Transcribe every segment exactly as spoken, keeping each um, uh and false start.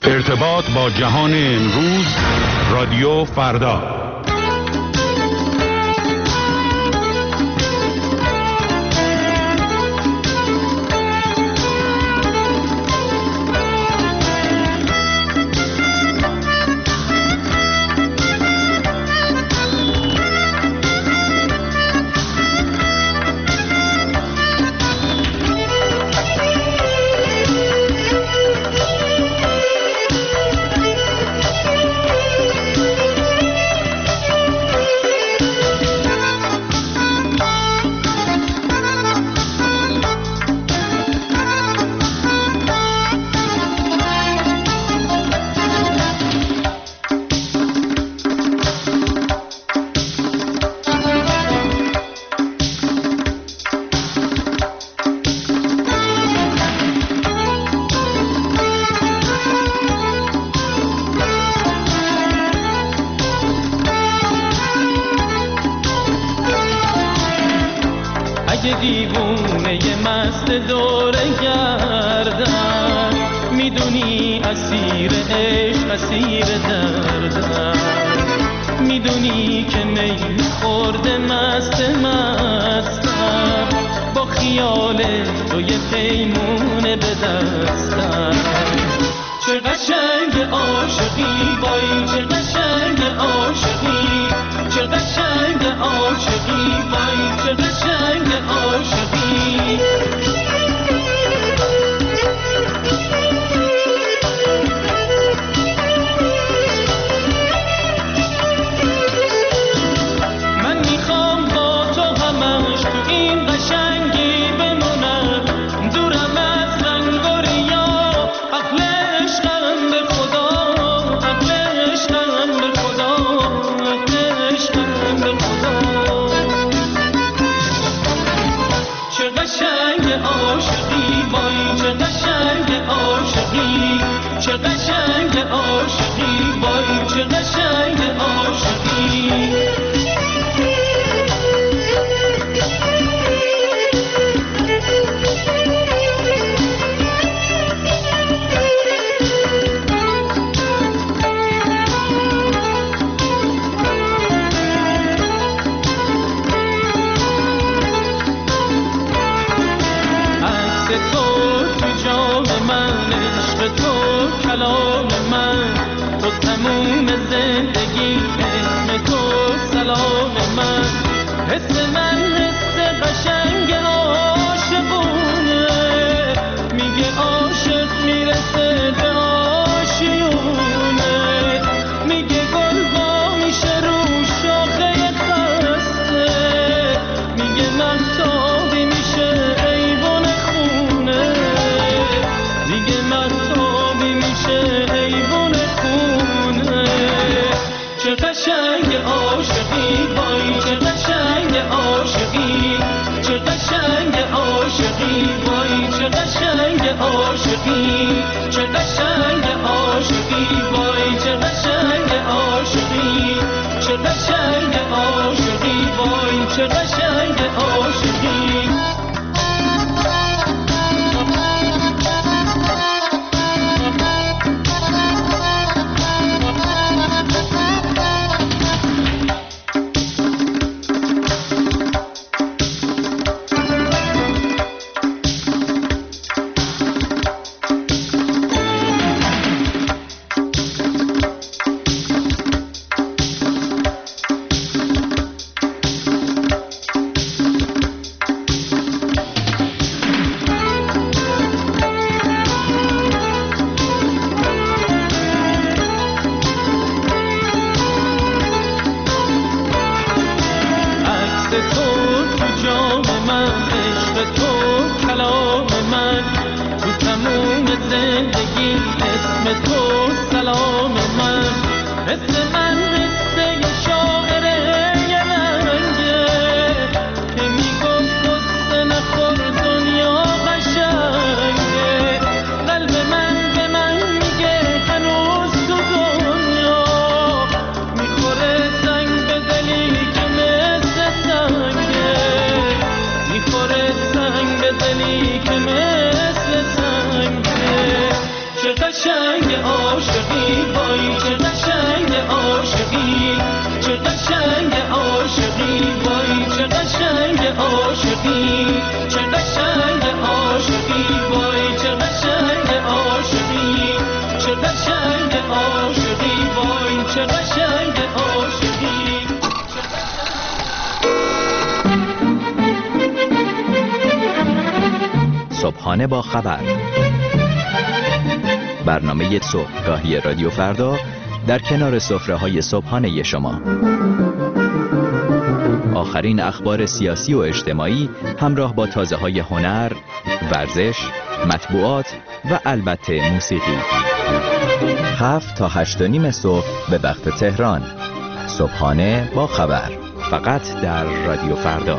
ارتباط با جهان امروز، رادیو فردا. سنگ بزنی که مثل سنگه، چه قشنگ عاشقی، وای چه قشنگ عاشقی، چه قشنگ عاشقی، وای چه قشنگ عاشقی، چه قشنگ عاشقی، وای چه قشنگ عاشقی، چه قشنگ عاشقی، وای چه قشنگ عاشقی. صبحانه با خبر، برنامه صبحگاهی رادیو فردا در کنار سفره‌های صبحانه شما. آخرین اخبار سیاسی و اجتماعی همراه با تازه‌های هنر، ورزش، مطبوعات و البته موسیقی. هفت تا هشت و نیم صبح به وقت تهران. صبحانه با خبر، فقط در رادیو فردا.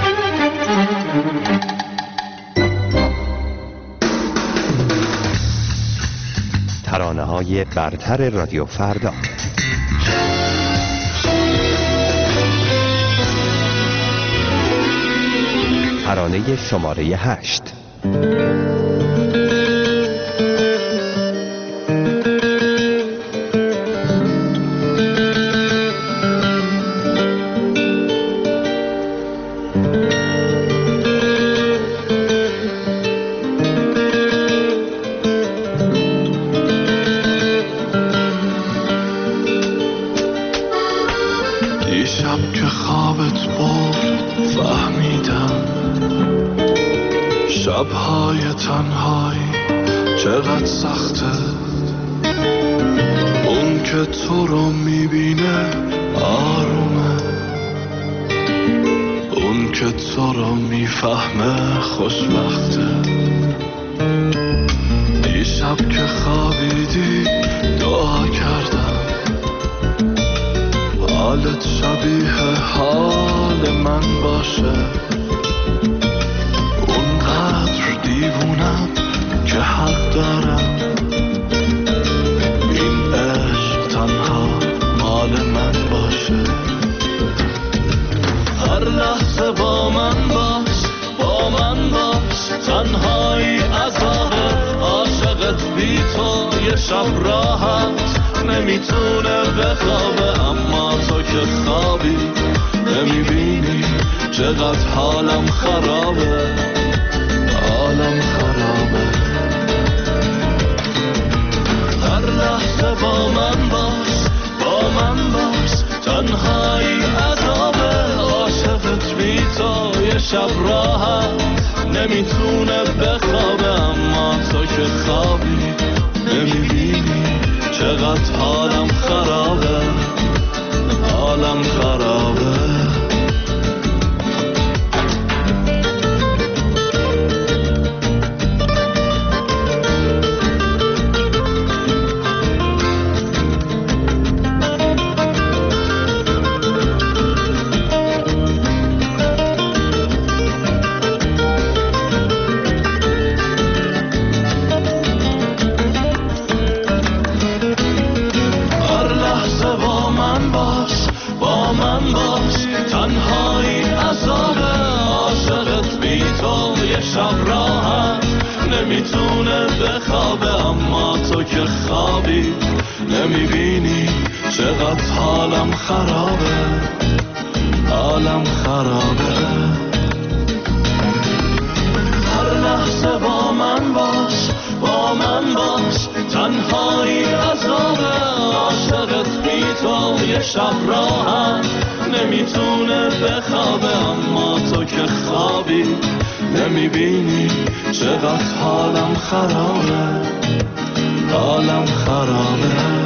ترانه‌های برتر رادیو فردا. ترانه شماره هشت. دیشب که خوابت برد فهمیدم شبهای تنهایی چقدر سخته. اون که تو رو میبینه آرومه، اون که تو رو میفهمه خوشبخته. دیشب که خوابیدی دعا کردم حالت شبیه حال من باشه. اونقدر دیوونم که حق دارم این عشق تنها مال من باشه. هر لحظه با من باش، با من باش، تنهایی عذابه. عاشقت بی تو یه شب راحت نمیتونه بخوابه، اما تو که خوابی نمیبینی چقدر حالم خرابه، حالم خرابه. هر لحظه با من باش، با من باش، تنهایی عذابه. عاشقت بی تو یه شب راحت نمیتونه بخوابه، اما تو که خوابی نمیبینی چقدر حالم خرابه، حالم خرابه. شب راحت نمیتونه بخوابه، اما تو که خوابی نمیبینی چقدر حالم خرابه، حالم خرابه. هر لحظه با من باش، با من باش، تنهایی عذابه. عاشقت بی تو یه شب راحت نمیتونه بخوابه، اما تو که خوابی نمیبینی چقدر حالم خرابه، حالم خرابه.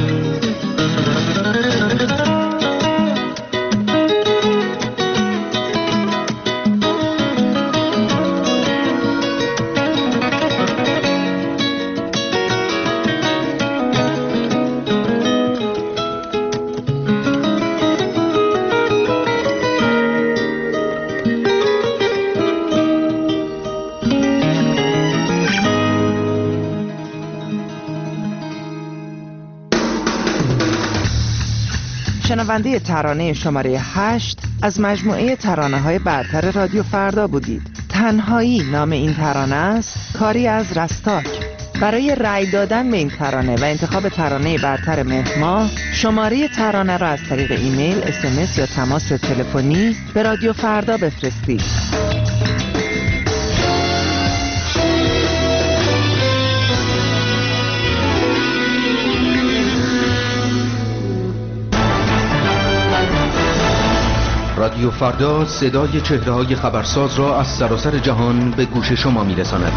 شنونده ترانه شماره هشت از مجموعه ترانه‌های برتر رادیو فردا بودید. تنهایی نام این ترانه است، کاری از رستاک. برای رأی دادن به این ترانه و انتخاب ترانه برتر مهر ماه، شماره ترانه را از طریق ایمیل، اس ام اس یا تماس تلفنی به رادیو فردا بفرستید. رادیو فردا صدای چهره‌های خبرساز را از سراسر جهان به گوش شما می‌رساند.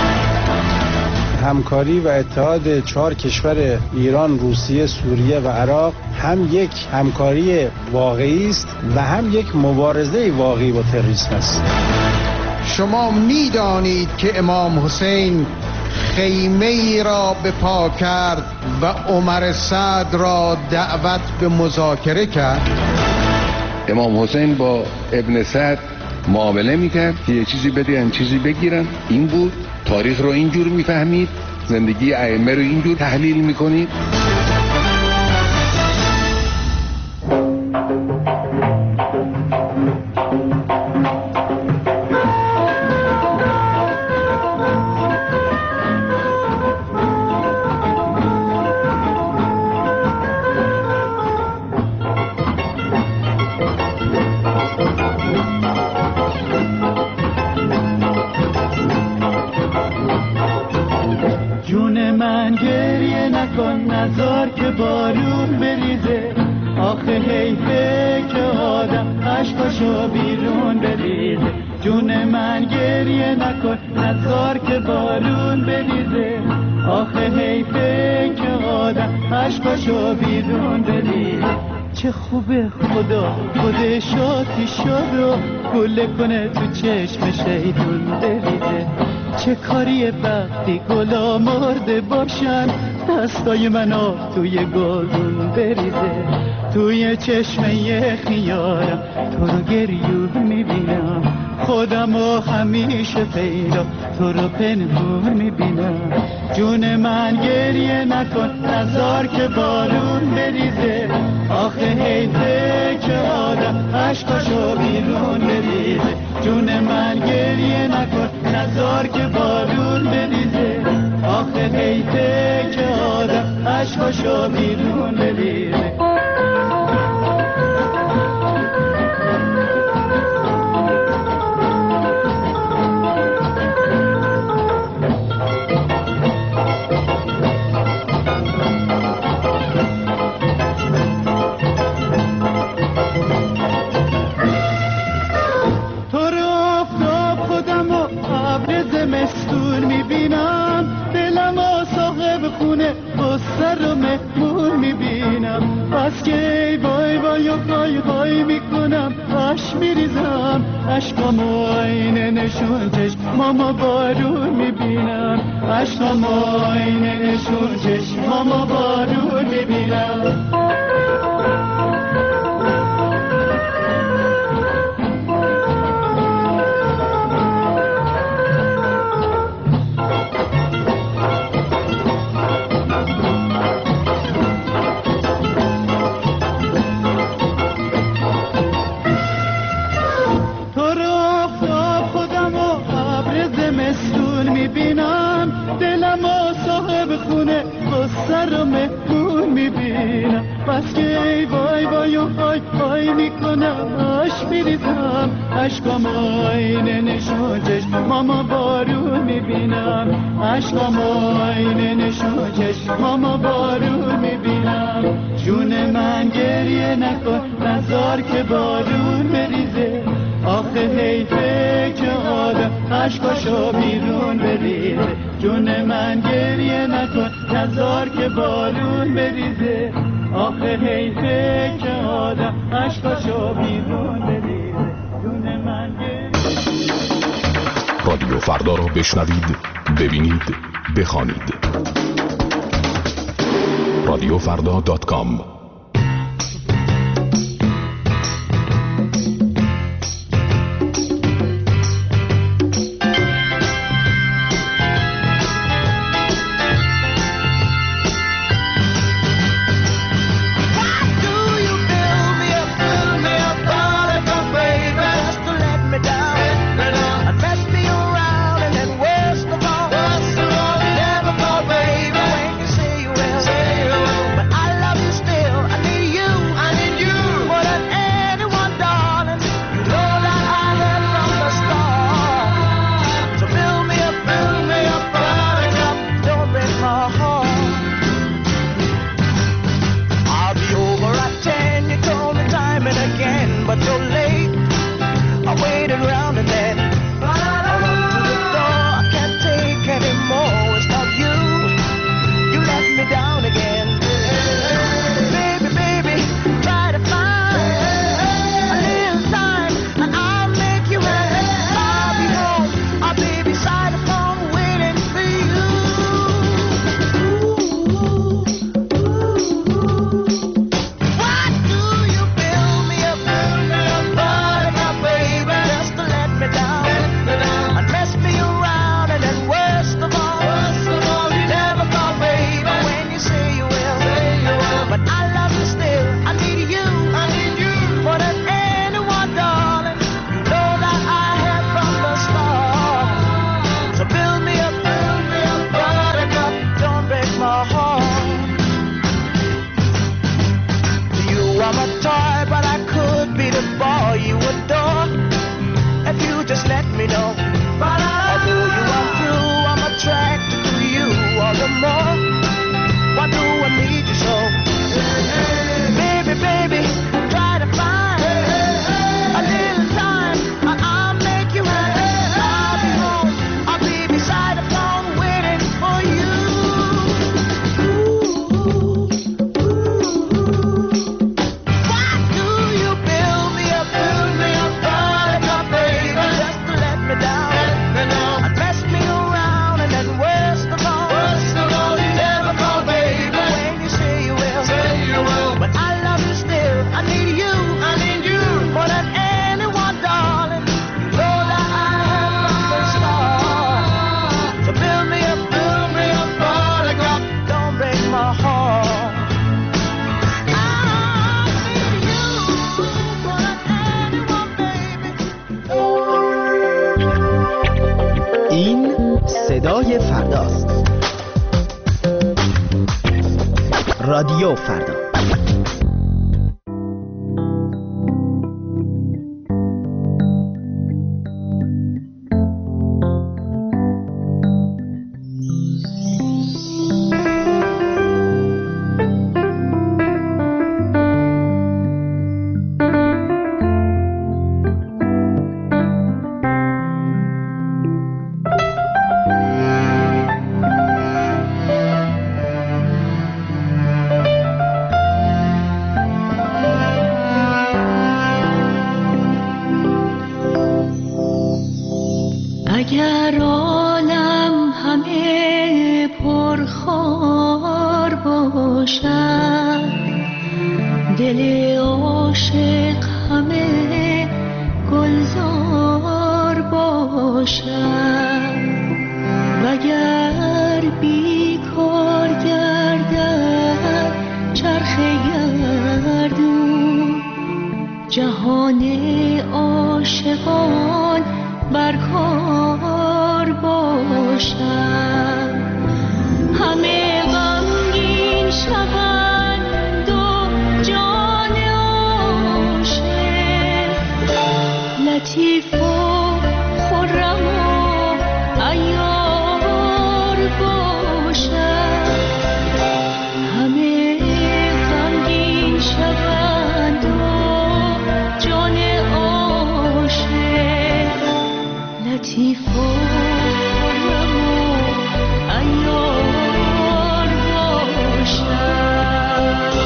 همکاری و اتحاد چهار کشور ایران، روسیه، سوریه و عراق هم یک همکاری واقعی است و هم یک مبارزه واقعی با تروریسم است. شما می‌دانید که امام حسین خیمه ای را به پا کرد و عمر سعد را دعوت به مذاکره کرد. امام حسین با ابن سعد معامله میکرد که یه چیزی بدهن چیزی بگیرن. این بود. تاریخ رو اینجور میفهمید، زندگی ائمه رو اینجور تحلیل میکنید. نزار که بارون بریزه، آخه حیفه که آدم عشقاشو بیرون بریزه. جون من گریه نکن، نزار که بارون بریزه، آخه حیفه که آدم عشقاشو بیرون بریزه. چه خوبه خدا خودش آتی شد و گله کنه تو چشم شیطون بریزه. چه کاریه وقتی گلا مرده باشن، دستای منو توی گلدون بریزه. توی چشمه خیارم تو رو گریون میبینم، خودمو همیشه پیدا تو رو پنهون میبینم. جون من گریه نکن، نزار که بارون بریزه، آخه حیفه که آدم عشقاشو بیرون بریزه. جون من گریه نکن، نزار که بارون بریزه، آخه حیفه که آدم عشقاشو بیرون بریزه. بس که ای وای وای وای وای میکنم، اش میریزم، عشقامو عین نشون چشمامو بارون میبینم، عشقامو عین نشون چشمامو بارون میبینم. سر و مهمون میبینم، بس که ای وای وای وای وای میکنم، اش میریزم، عشقام عین نشون چشمامو بارون میبینم، عشقام عین نشون چشمامو بارون میبینم. جون من گریه نکن، نزار که بارون بریزه، آخه حیفه که آدم عشقاشو بیرون بریزه. جون من گریه نکن، نزار که بارون بریزه، آخه حیفه که آدم عشقاشو بیرون بریزه. جون من گریه. رادیو فردا رو بشنوید، ببینید، بخوانید. رادیو فردا دات کام. Never thought رادیو فردا. اگر عالم همه پرخار باشد، دل عاشق همه گلزار باشد، وگر بیکار گردد چرخ گردون، جهان عاشقان برکار باشد. همه غمگین شوند و جان عاشق لطیف و خرم و عیار باشد. همه غمگین شوند و جان عاشق لطیف و خرم و عیار باشد.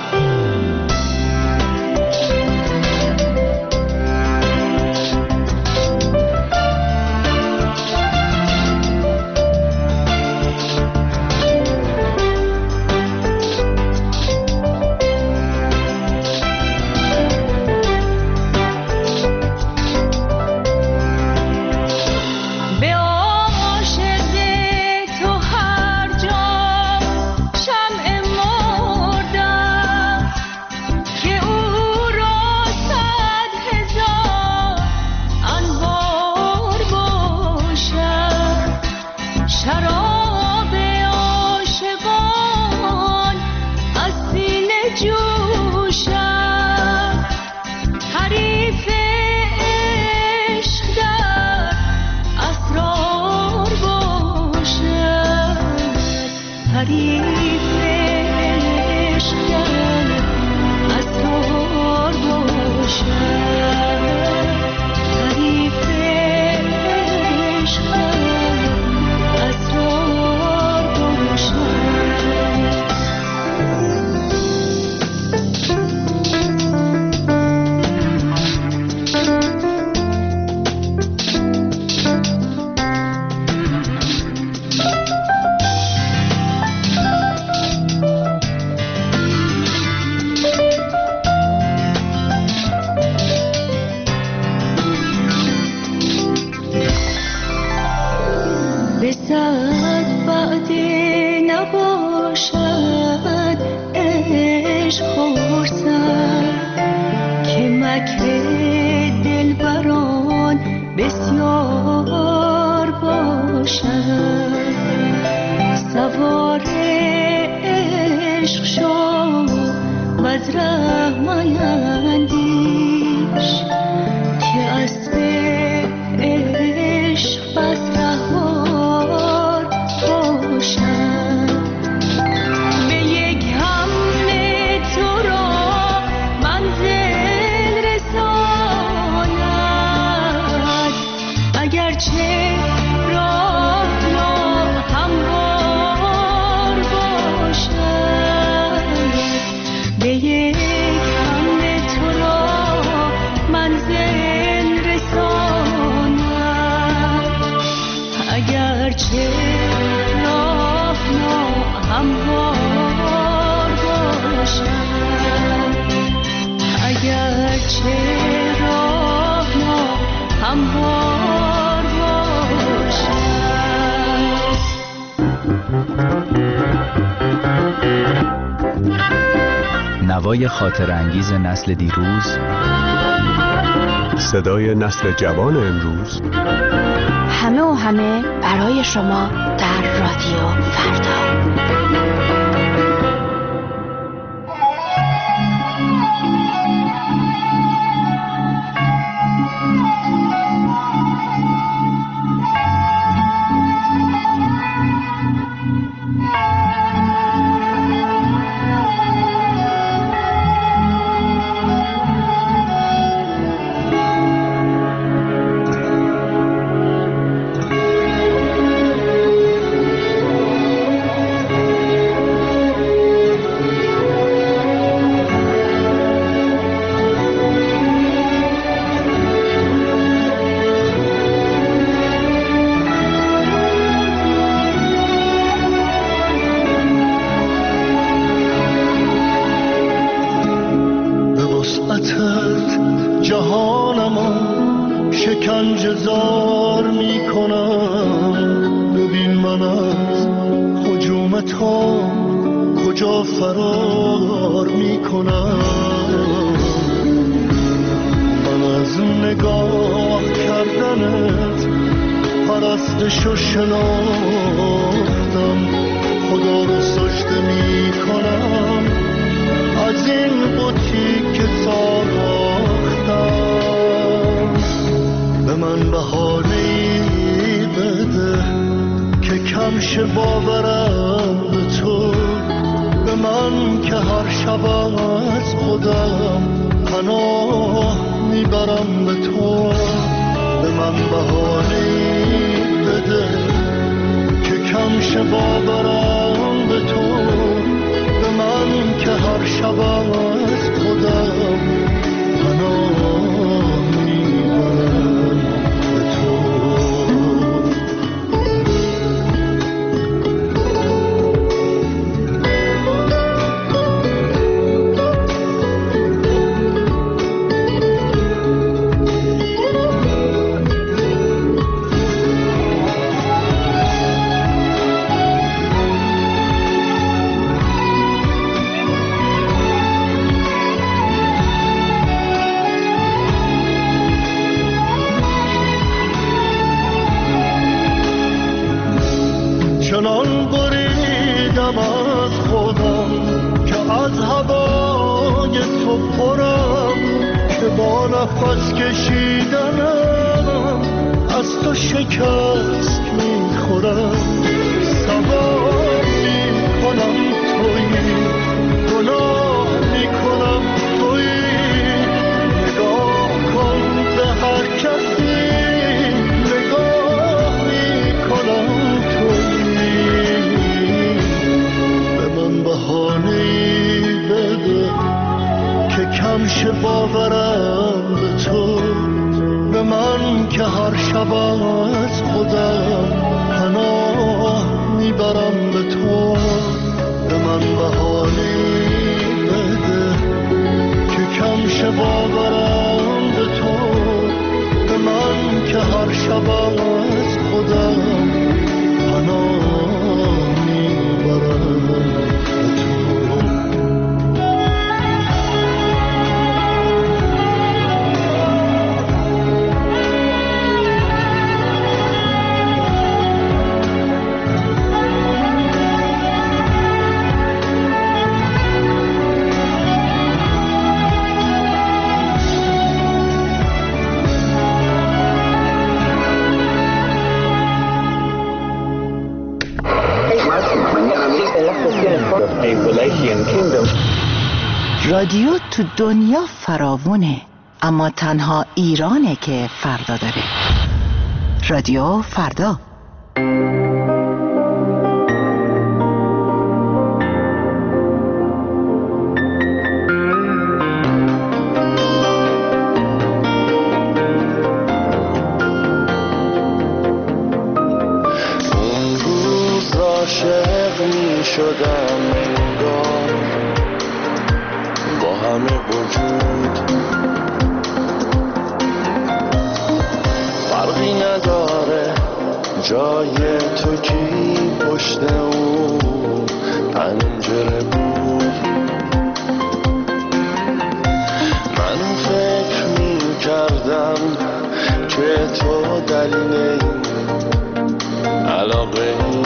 نوای خاطر انگیز نسل دیروز، صدای نسل جوان امروز، همه و همه برای شما در رادیو فردا. کجا فرار میکنم. من از نگاه کردنت پرستش و شناختم، خدا رو سجده میکنم، از این بوتی که ساختم. به من بهانه‌ای بده که کم شه باورم به تو، به من که هر شب از خودم پناه میبرم به تو. به من بهانه‌ای بده که کم شه باورم به تو، به من که هر شب از خودم پناه میبرم به تو. چنان بریدم از خودم که از هوای تو پرم، که با نفس کشیدنم از تو شکست میخورم. سوار میکنم تویی، گناه میکنم تویی، نگاه کن به هر کسی نگاه میکنم تویی. بهانه‌ای بده که کم شه باورم به تو، به من که هر شب از خودم پناه میبرم به تو. به من بهانه‌ای بده که کم شه باورم به تو، به من که هر شب از خودم پناه میبرم به تو. رادیو تو دنیا فراوونه، اما تنها ایرانه که فردا داره. رادیو فردا. اون روز عاشق می شدم انگار با همه وجود، فرقی نداره جای تو کی پشت اون پنجره بود. من فکر می کردم که تو دلیل این علاقه این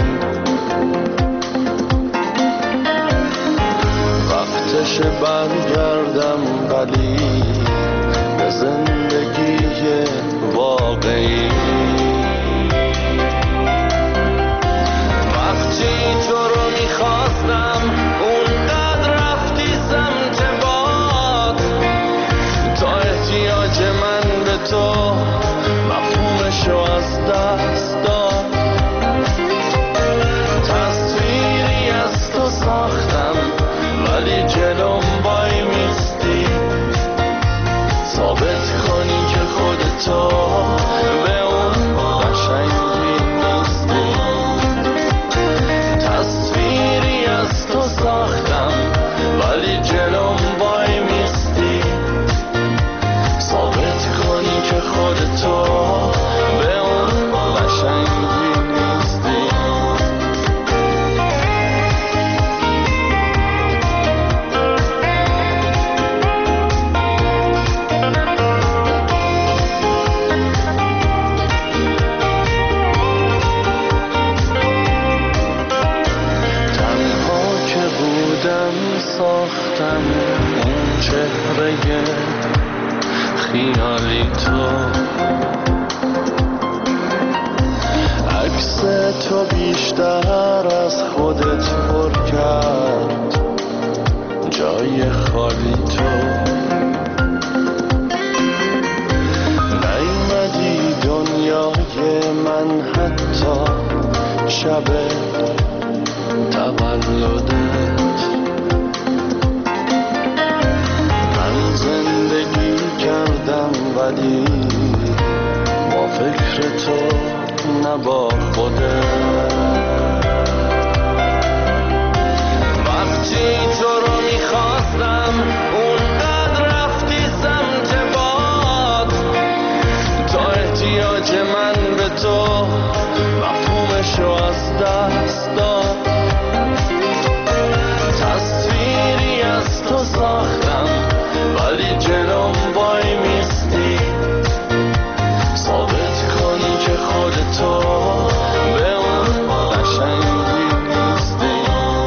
وقتش برگردم، ولی به زندگی واقعی. وقتی تو رو میخواستم اونقدر رفتی سمت باد، تا احتیاج من به تو مفهومشو از دست داد. تصویری از تو ساختم ولی جلوم وای میستی، ثابت کنی که خودتو به اون قشنگی نیستی. تصویری از تو ساختم ولی جلوم وای میستی، ثابت کنی که خودتو به اون قشنگی نیستی. ساختم اون چهره خیالی تو، عکس تو بیشتر از خودت پر کرد جای خالی تو. نیومدی دنیای من حتی شب تولدت. من زندگی کردم ولی با فکر تو نه با خودت. وقتی تو رو میخواستم اونقدر رفتی سمت باد، تا احتیاج من به تو مفهومشو از دست داد. تصویری از تو ساختم ولی جلوم وای میستی، ثابت کنی که خودتو به اون قشنگی نیستی.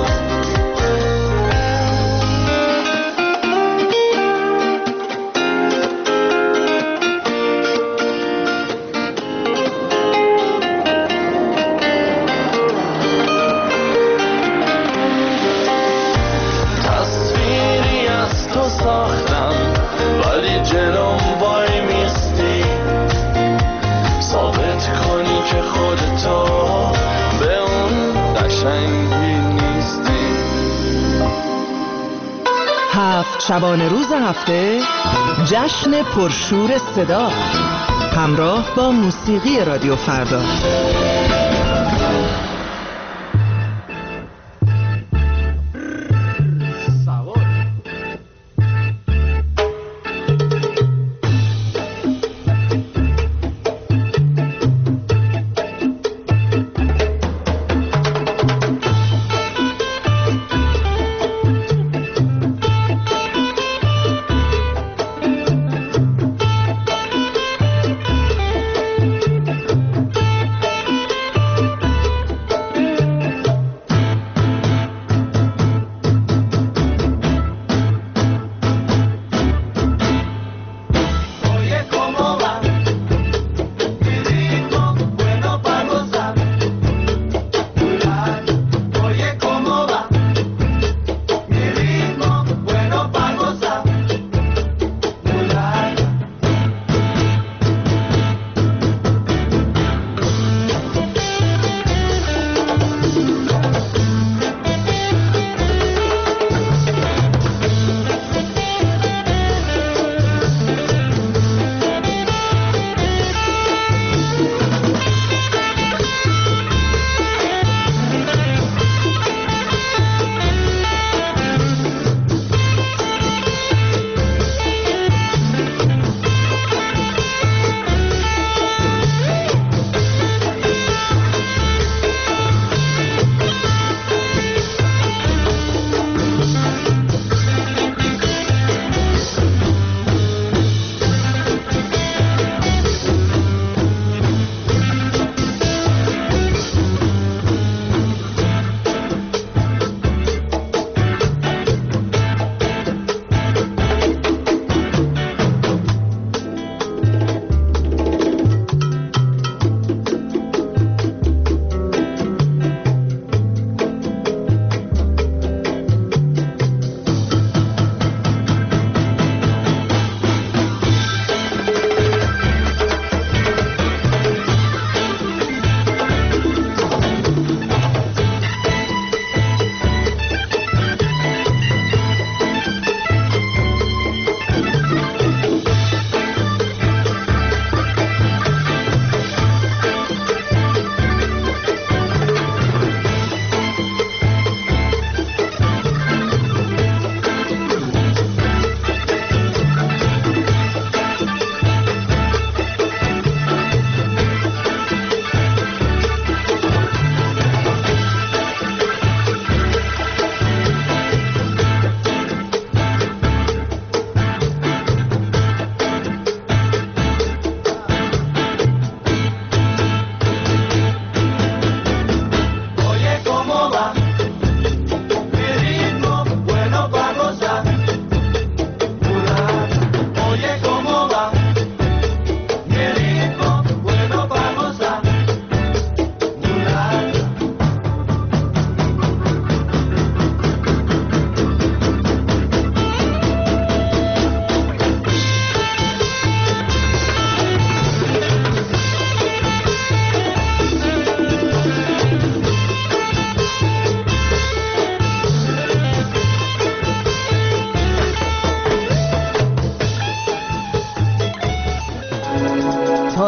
تصویری از تو ساختم ولی جلوم وای میستی، ثابت کنی که خودتو به اون قشنگی نیستی. هفت شبانه روز هفته جشن پرشور صدا همراه با موسیقی رادیو فردا.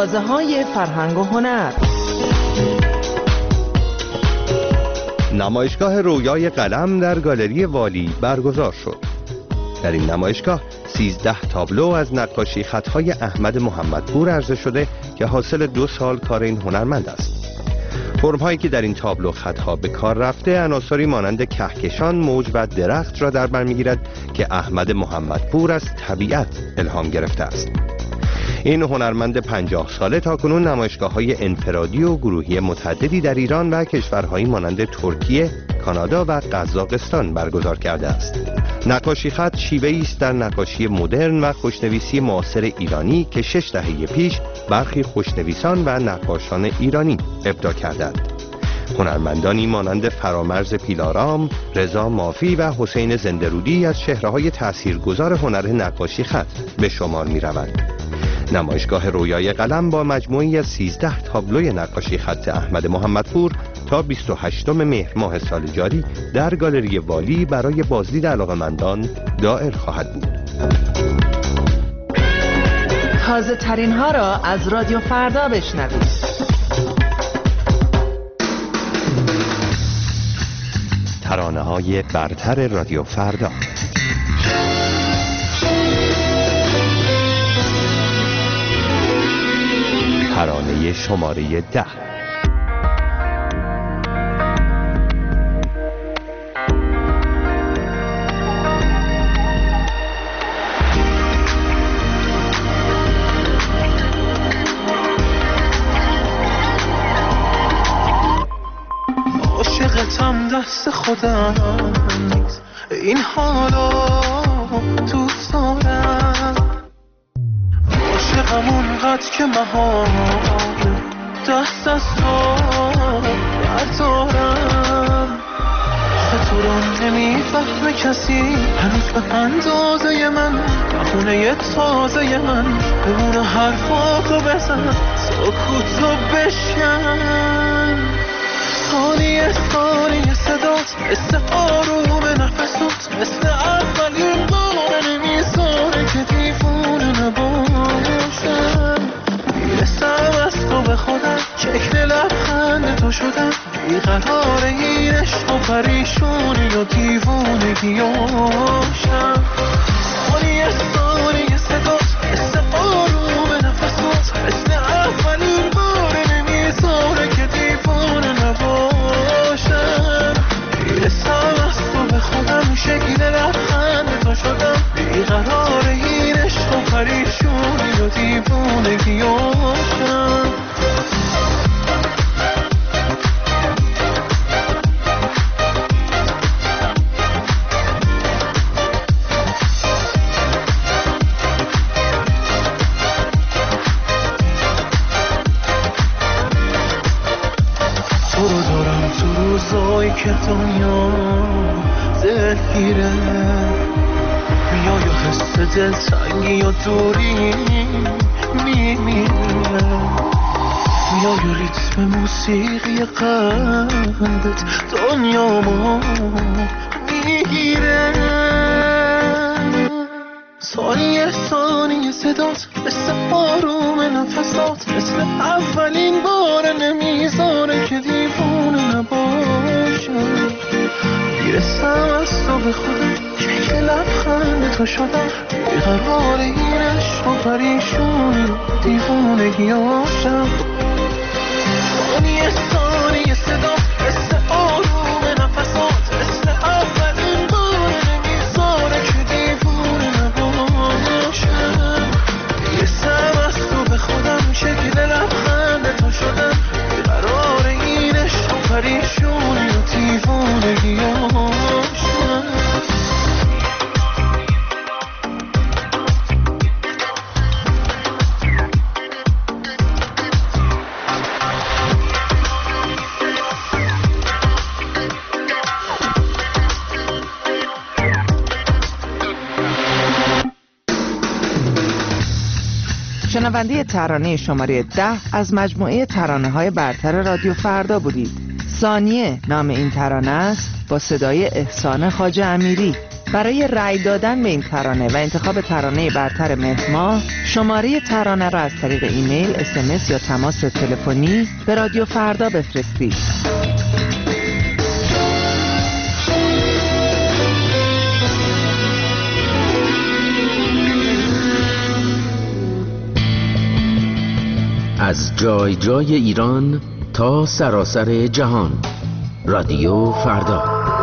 تازه های فرهنگ و هنر. نمایشگاه رویای قلم در گالری والی برگزار شد. در این نمایشگاه سیزده تابلو از نقاشی خطهای احمد محمدپور عرضه شده که حاصل دو سال کار این هنرمند است. فرم‌هایی که در این تابلو خطها به کار رفته عناصری مانند کهکشان، موج و درخت را در بر می‌گیرد که احمد محمدپور از طبیعت الهام گرفته است. این هنرمند پنجاه ساله تاکنون نمایشگاه‌های انفرادی و گروهی متعددی در ایران و کشورهایی مانند ترکیه، کانادا و قزاقستان برگزار کرده است. نقاشی خط شیوه‌ای است در نقاشی مدرن و خوشنویسی معاصر ایرانی که شش دهه پیش برخی خوشنویسان و نقاشان ایرانی ابداع کردند. هنرمندانی مانند فرامرز پیلارام، رضا مافی و حسین زنده‌رودی از چهره‌های تاثیرگذار هنر نقاشی خط به شمار می‌روند. نمایشگاه رویای قلم با مجموعی از سیزده تابلوی نقاشی خط احمد محمدپور تا بیست و هشتم مهر ماه سال جاری در گالری والی برای بازدید علاقه‌مندان دائر خواهد بود. تازه ترین ها را از رادیو فردا بشنوید. ترانه های برتر رادیو فردا. ترانه شماره ده. عاشقتم دست خودم نیست، این حالا دوست دارم. عاشقم اونقدر که محال دست از تو بردارم. آخه تو رو نمیفهمه کسی هنوز به اندازه من، بخونه تازه من بمونه حرفاتو بزن، سکوتو بشکن. ثانیه ثانیه صدات مثل آروم نفسات، مثل اولین بار نمیذاره که دیوونه نباشم. میرسم از تو به خودم، شکل لبخند تو شدم، بیقرار این عشق و پریشونی و دیوونگیاشم. ثانیه ثانیه صدات مثل آروم نفسات، مثل اولین بار نمیذاره که دیوونه نباشم. میرسم از تو به خودم، شکل لبخند تو شدم، بیقرار این عشق و پریشونی و دیوونگیاشم. که دنیا دلگیره میای و حس دلتنگی و دوری میمیره، میای و ریتم موسیقی قلبت دنیا ما میگیره. ثانیه ثانیه صدات مثل آروم نفسات، مثل اولین بار نمیذاره که دیوونه نباشم. میرسم از تو به خودم، شکل لبخند تو شدم، بیقرار این عشق و پریشونی دیوونگیاشم. ثانیه ثانیه صدات مثل آروم نفسات، مثل اولین بار نمیذاره که دیوونه نباشم. میرسم از تو به خودم، شکل لبخند تو شدم، بیقرار این عشق و پریشونی و دیوونگیاشم. شنونده ترانه شماره ده از مجموعه ترانه های برتر رادیو فردا بودید. ثانیه نام این ترانه است، با صدای احسان خواجه امیری. برای رأی دادن به این ترانه و انتخاب ترانه برتر مهر ماه شماره ترانه را از طریق ایمیل، اسمس یا تماس تلفنی به رادیو فردا بفرستید. از جای جای ایران تا سراسر جهان، رادیو فردا.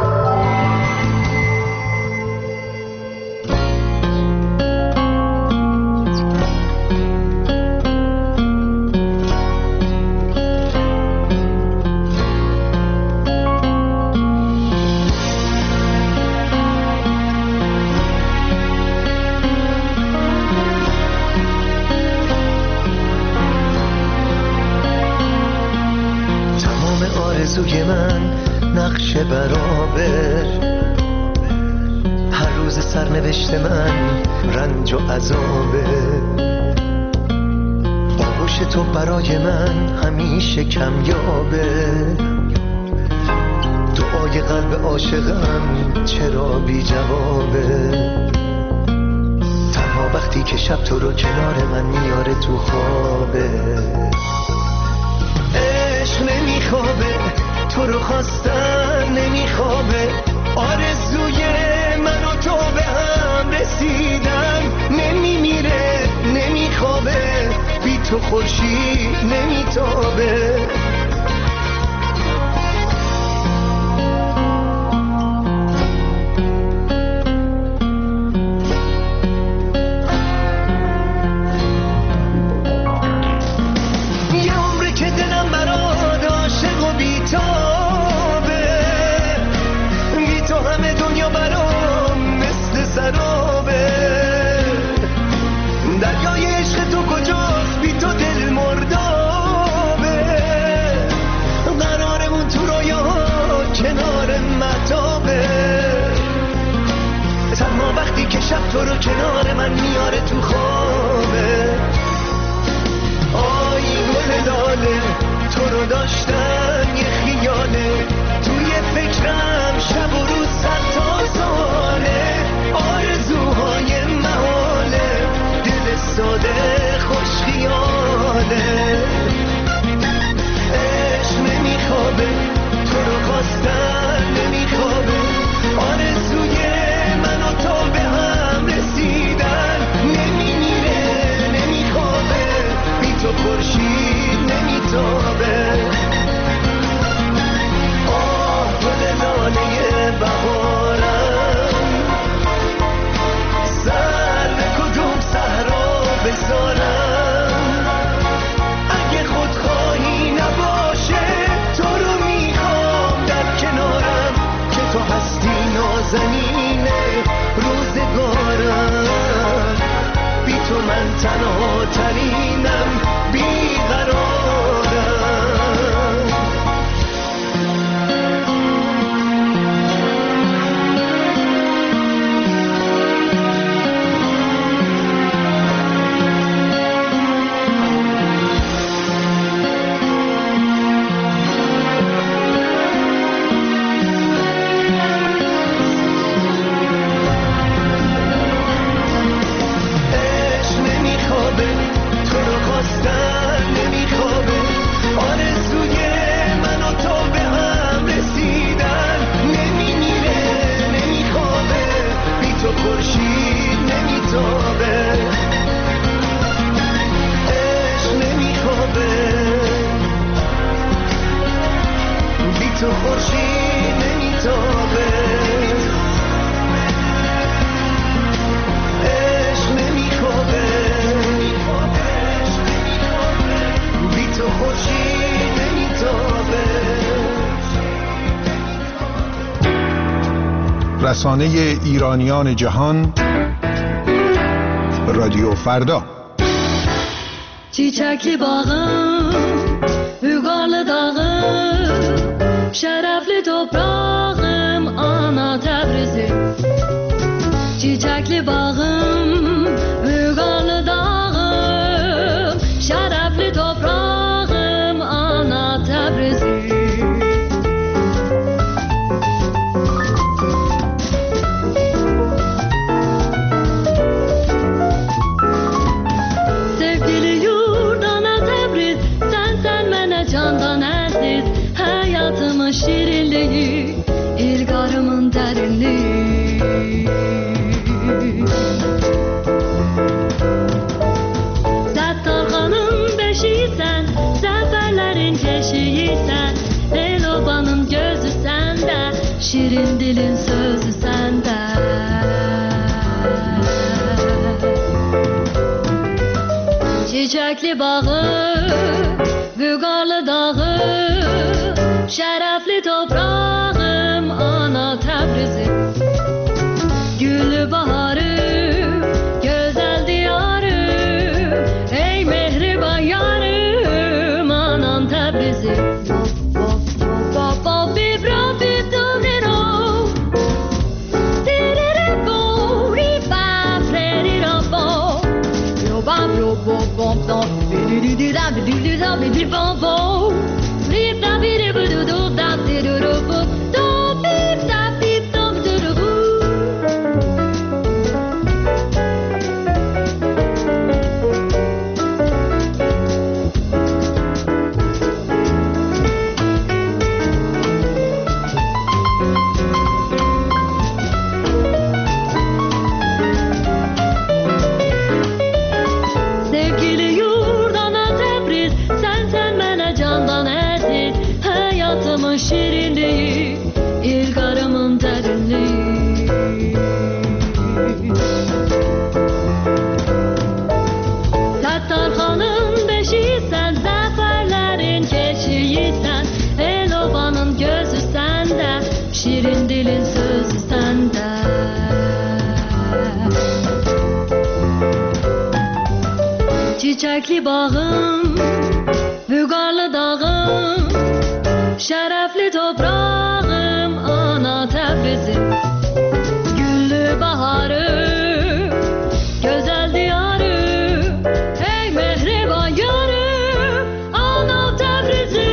آرزوی من نقش برابر، هر روز سرنوشت من رنج و عذابه. آغوش تو برای من همیشه کمیابه، دعای قلب عاشقم چرا بی جوابه. تنها وقتی که شب تو رو کنار من میاره تو خوابه. عشق نمیخوابه، تو رو خواستن نمیخوابه. آرزوی من و تو به هم رسیدن نمیمیره، نمیخوابه. بی تو خورشید نمیتابه. شب تو رو کنار من میاره تو خوابه. آی گل لاله تو رو داشتن یه خیاله، توی فکرم شب و روز سر تا ساله. آرزوهای محاله، دل ساده خوش خیاله. عشق نمیخوابه، تو رو خواستن نمیخوابه. آرزوی من و تو به هم رسیدن نمیمیره، نمیخوابه. بی تو خورشید نمیتابه. آه گل لاله بهارم، سر به کدوم صحرا بذارم. اگه خودخواهی نباشه تو رو میخوام در کنارم، که تو هستی نازنین روزگارم. بی تو من تنها ترینم، بیقرارم. رسانه ایرانیان جهان، رادیو فردا. Çiçekli bağım, Hügarlı dağım, şerefli toprağım, ana Təbrizim. Çiçekli bağım, Hügarlı dağım, şerefli toprağım, ana Təbrizim. Çiçekli bağı, Vügarlı dağı, şerefli toprağım ana Tebrizim. Güllü baharı, güzel diyarım, ey mehriban yarım anan Tebrizim. Şirinliği, ilgarımın derinliği. Settarxanın beşiği sen, zaferlerin keçiyi sen, el obanın gözü sende, şirin dilin sözü sende. Çiçekli bağım, Vügarlı dağım, şerefli toprağım ana Tebrizim. Güllü baharı, güzel diyarı, ey mehriban yarım ana Tebrizim.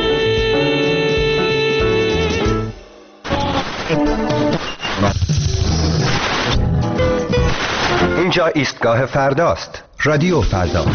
اینجا ایستگاه فرداست. رادیو فردا.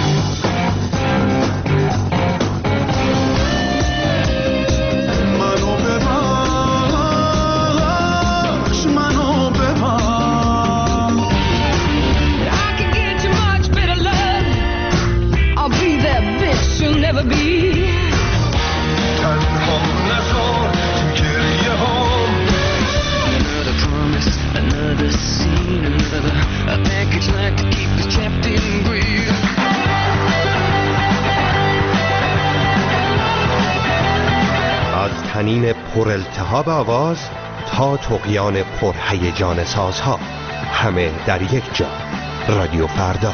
از تنین پر التهاب آواز تا طغیان پر هیجان سازها، همه در یک جا. رادیو فردا.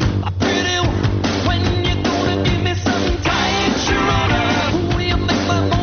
When you're gonna give me something tight, Sharona, who do you make my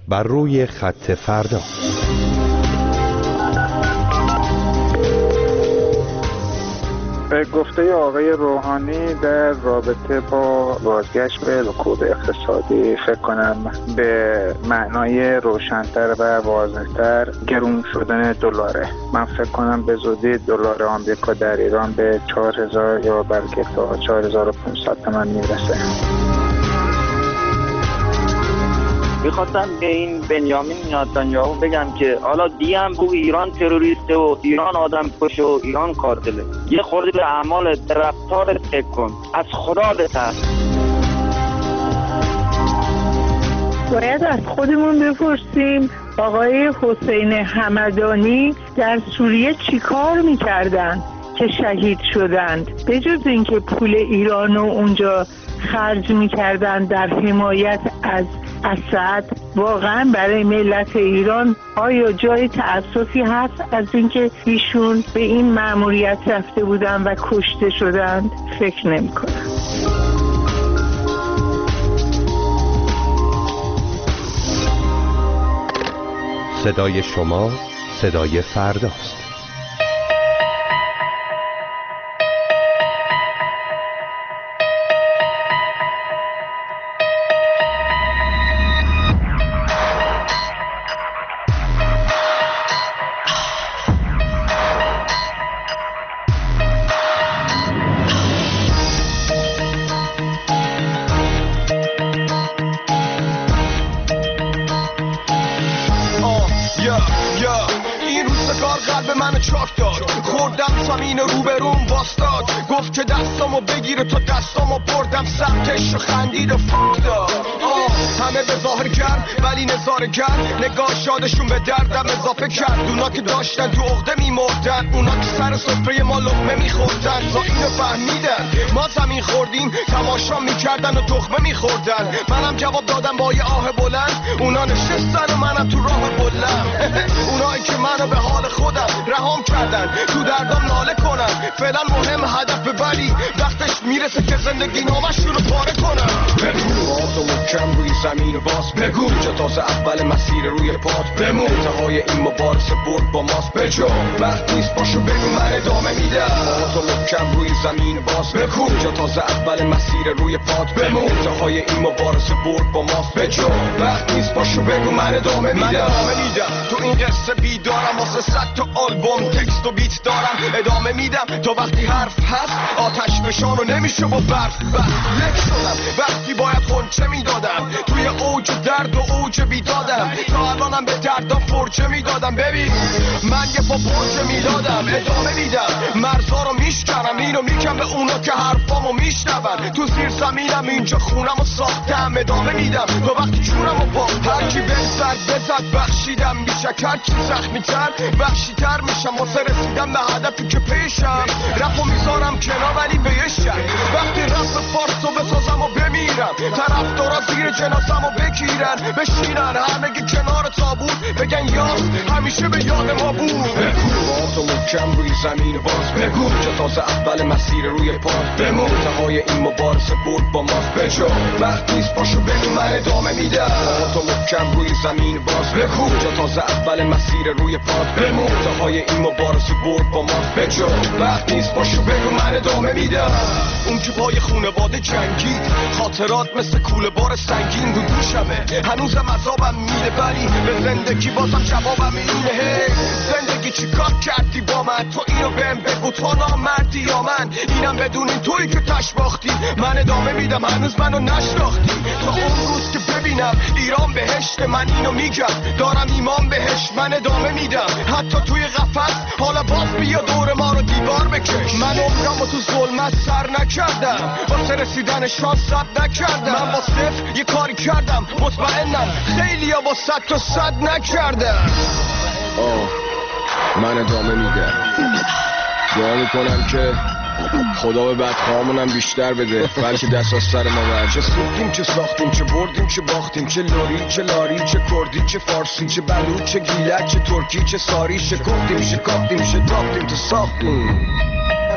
بر روی خط فردا. به گفته آقای روحانی در رابطه با بازگشت به رکود اقتصادی فکر کنم به معنای روشن‌تر و واضح‌تر گرون شدن دلاره. من فکر کنم به زودی دلار آمریکا در ایران به چهار هزار یا بلکه تا چهار هزار و پانصد تومان میرسه. میخواستم به این بنیامین نتانیاهو بگم که حالا دیگه هم بگو ایران تروریسته و ایران آدم کشه و ایران قاتله. یه خورده به اعمال رفتار فکر کن، از خدا بترس. باید از خودمون بپرسیم آقای حسین همدانی در سوریه چی کار میکردن که شهید شدند؟ به جز اینکه پول ایران رو اونجا خرج میکردن در حمایت از اسد، واقعا برای ملت ایران آیا جای تأسفی هست از اینکه ایشون به این مأموریت رفته بودن و کشته شدند؟ فکر نمی کنم. صدای شما صدای فرداست. گفت که دستامو بگیره تا دستامو بردم سمتش و خندید و فک داد. همه به ظاهر کرد ولی نظاره کرد، نگاه شادشون به دردم اضافه کرد. اونا که داشتن تو عقده میمردن، اونا که سر سفره ما لقمه میخوردن تا اینو فهمیدن ما زمین خوردیم تماشا میکردن و تخمه میخوردن. منم جواب دادم با یه آه بلند، اونا نشستن و منم تو راه بلند. اونایی که منو به حال خودم رهام کردن، تو دردم ناله کنن. فعلا مهم هدف، ولی وقتش میرسه که زندگی نامشون رو پاره کنن. بگو تو محکم روی زمین باز، بگو جا تازه اول مسیر روی پات بمون. انتهای این مبارزه برد با ماست بجا، وقت نیست باشو بگو من ادامه میدم. تو محکم روی زمین باز، بگو جا تازه اول مسیر روی پات بمون. انتهای این مبارزه برد با ماست بجا، وقت نیست باشو بگو من ادامه میدم. من ادامه میدم تو این قصه بیدارم، واسه صد تا آلبوم تکست و بیت دارم. ادامه میدم تا وقتی حرف هست آتش بشانو نمیشه با برف. بس لک شدم وقتی باید خونچه میدادم، توی اوج درد و اوج بیدادم. تا الانم به دردم فرچه میدادم. ببین من یه پا پرچه میدادم. ادامه میدم مرزا رو میشکنم، اینو میکن به اونا که حرفامو میشنون. تو زیر زمینم اینجا خونمو ساختم. ادامه میدم تا وقتی جونمو باختم. هرکی بزد بزد بخشیدم، بیشک هرکی زخمی تر بخشی تر میشم. واسه رسیدم به هدفی که پیشم، رفو میذارم کنار ولی به یه شک. وقتی رفت فارسو بسازم و بمیرم، طرفدارا زیر جنازمو بگیرن بشینن همگی کنار تابوت، بگن یاد همیشه به یاد ما بود. بگو تو محکم روی زمین باز، بگو جا تازه اول مسیر روی پات بمون. انتهای این مبارزه برد با ماست بجا، وقت نیست باشو بگو من ادامه میدم. تو محکم روی زمین باز، بگو جا تازه اول مسیر روی پات بمون. انتهای این مبارزه برد با ماست بجا، وقت نیست باشو بگو من ادامه میدم. اون که پای خونواده جنگید، خاطرات مثل کوله بار سنگین رو دوشمه. هنوزم عذابم میده ولی به زندگی بازم جوابم اینه. هی زندگی چی کار کردی با من؟ تو اینو بهم بگو تو نامردی یا من؟ اینم بدونی تویی که تش باختی. من ادامه میدم هنوز منو نشناختی. تا اون روز که ببینم ایران بهشت، من اینو میگم دارم ایمان بهش. من ادامه میدم حتی توی قفس، حالا باز بیا دور ما رو دیوار بکش. من عمرمو تو ظلمت سر نکردم، واسه رسیدن شانس صد نکردم. من با صفر یه کاری کردم، مطمئنم خیلی ها با صد تا صد نکردم. آه من ادامه میدم، دعا میکنم که خدا به بدخواهامونم بیشتر بده، بلکه دست از سر ما برد. چه سوختیم چه ساختیم، چه بردیم چه باختیم، چه لوری چه لاری، چه کردی چه فارسی، چه بلوچ چه گیلک، چه ترکی چه ساری، چه گفتیم شکافتیم شتافتیم تو ساختیم.